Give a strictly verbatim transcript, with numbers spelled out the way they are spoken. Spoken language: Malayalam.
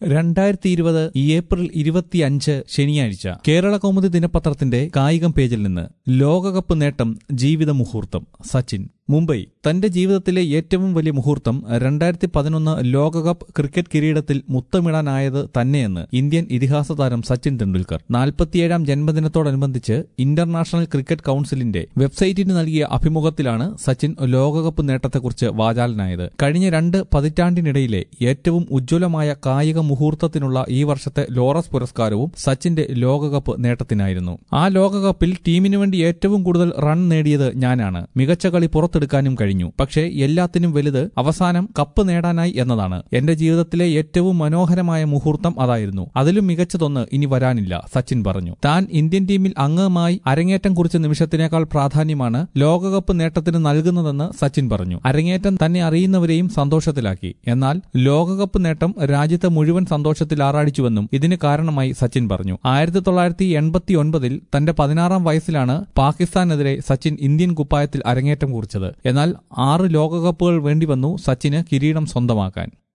രണ്ടായിരത്തി ഇരുപത് ഏപ്രിൽ ഇരുപത്തിയഞ്ച് ശനിയാഴ്ച കേരള കൗമുദി ദിനപത്രത്തിന്റെ കായികം പേജിൽ നിന്ന് ലോകകപ്പ് നേട്ടം ജീവിത മുഹൂർത്തം. സച്ചിൻ. മുംബൈ. തന്റെ ജീവിതത്തിലെ ഏറ്റവും വലിയ മുഹൂർത്തം രണ്ടായിരത്തി പതിനൊന്ന് ലോകകപ്പ് ക്രിക്കറ്റ് കിരീടത്തിൽ മുത്തമിടാനായത് തന്നെയെന്ന് ഇന്ത്യൻ ഇതിഹാസ താരം സച്ചിൻ തെണ്ടുൽക്കർ നാൽപ്പത്തിയേഴാം ജന്മദിനത്തോടനുബന്ധിച്ച് ഇന്റർനാഷണൽ ക്രിക്കറ്റ് കൌൺസിലിന്റെ വെബ്സൈറ്റിന് നൽകിയ അഭിമുഖത്തിലാണ് സച്ചിൻ ലോകകപ്പ് നേട്ടത്തെക്കുറിച്ച് വാചാലനായത്. കഴിഞ്ഞ രണ്ട് പതിറ്റാണ്ടിനിടയിലെ ഏറ്റവും ഉജ്ജ്വലമായ കായിക മുഹൂർത്തത്തിനുള്ള ഈ വർഷത്തെ ലോറസ് പുരസ്കാരവും സച്ചിന്റെ ലോകകപ്പ് നേട്ടത്തിനായിരുന്നു. ആ ലോകകപ്പിൽ ടീമിനു വേണ്ടി ഏറ്റവും കൂടുതൽ റൺ നേടിയത് ഞാനാണ്. മികച്ച കളി പുറത്തെടുക്കാനും കഴിഞ്ഞു. പക്ഷേ എല്ലാത്തിനും വലുത് അവസാനം കപ്പ് നേടാനായി എന്നതാണ്. എന്റെ ജീവിതത്തിലെ ഏറ്റവും മനോഹരമായ മുഹൂർത്തം അതായിരുന്നു. അതിലും മികച്ചതൊന്ന് ഇനി വരാനില്ല, സച്ചിൻ പറഞ്ഞു. താൻ ഇന്ത്യൻ ടീമിൽ അംഗമായി അരങ്ങേറ്റം കുറിച്ച നിമിഷത്തിനേക്കാൾ പ്രാധാന്യമാണ് ലോകകപ്പ് നേട്ടത്തിന് നൽകുന്നതെന്ന് സച്ചിൻ പറഞ്ഞു. അരങ്ങേറ്റം തന്നെ അറിയുന്നവരെയും സന്തോഷത്തിലാക്കി. എന്നാൽ ലോകകപ്പ് നേട്ടം രാജ്യത്തെ മുഴുവൻ സന്തോഷത്തിൽ ആറാടിച്ചുവെന്നും ഇതിന് കാരണമായി സച്ചിൻ പറഞ്ഞു. ആയിരത്തി തൊള്ളായിരത്തി എൺപത്തി ഒൻപതിൽ തന്റെ പതിനാറാം വയസ്സിലാണ് പാകിസ്ഥാനെതിരെ സച്ചിൻ ഇന്ത്യൻ കുപ്പായത്തിൽ അരങ്ങേറ്റം കുറിച്ചത്. എന്നാൽ ആറ് ലോകകപ്പുകൾ വേണ്ടിവന്നു സച്ചിന് കിരീടം സ്വന്തമാക്കാൻ.